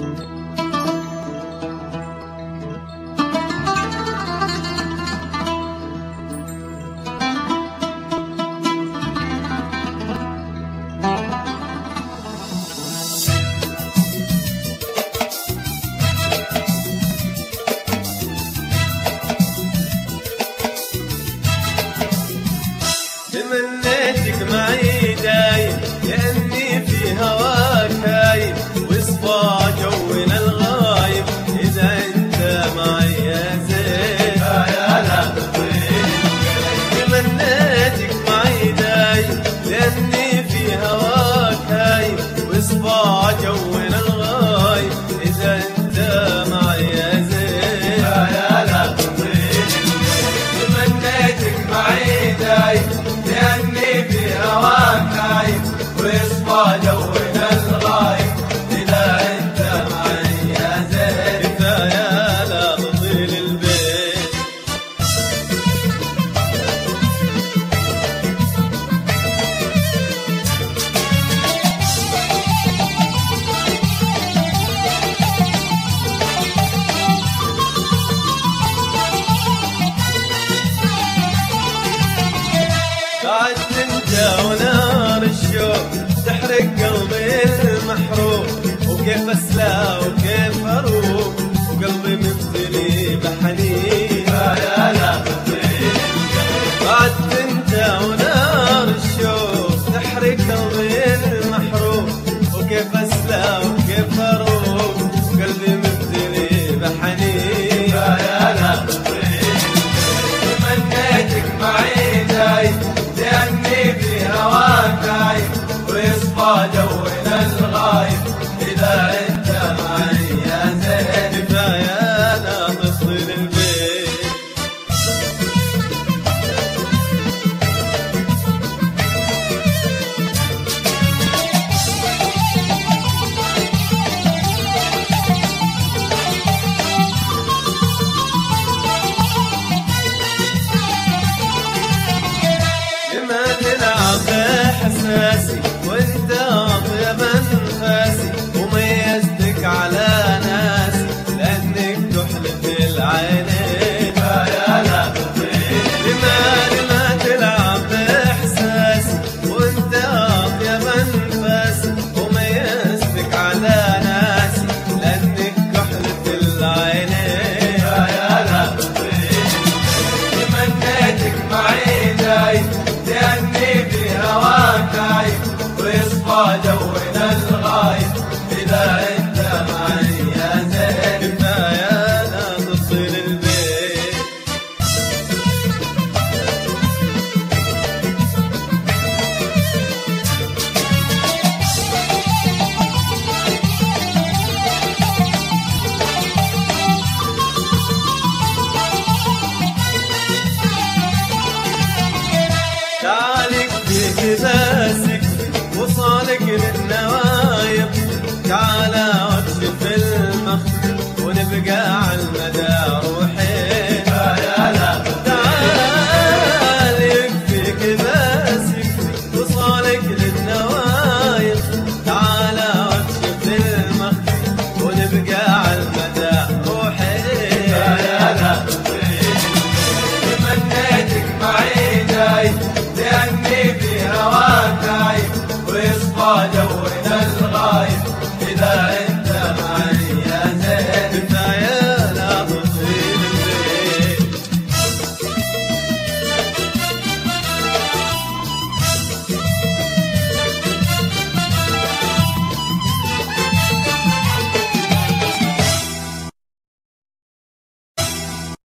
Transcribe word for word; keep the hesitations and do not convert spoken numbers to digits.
تمنيتك معي دايم لأني في هواك هايم، وصفى جونا الغايب إذا أنت معي يا زين. يا لا تطير تمنيتك معي دايم لأني في هواك هايم، وصفى جونا الغايب إذا أنت معي يا زين. يا لا تطير تمنيتك معي دايم لأني في هواك هايم، ويصفى جونا الغايب إذا أنت معي يا زين. كفاية لا تطيل البيت. بعد انت ونار الشوق تحرق قلبي المحروق، وكيف اسلى وكيف اروق وقلبي ممتلي بحنين. يا لا تطير بعد انت ونار الشوق تحرق قلبي المحروق، وكيف اسلى وكيف اروق وقلبي ممتلي بحنين. يا لا تطير تمنيتك معي دايم لأني في هواك هايم، ويصفى جونا الغايب إذا أنت معي يا زين. كفاية لا تفصل البيت. لما تلعب بإحساسي وانت أطيب أنفاسي، وميزتك على ناسي لأنك تحلف العينين. يا لا تطير لما لما تلعب بإحساسي وانت أطيب أنفاسي، وميزتك على ناسي لأنك تحلف العينين. يا لا تطير تمنيتك معي دايم لأني في هواك هايم، ويصفى جونا الغايب إذا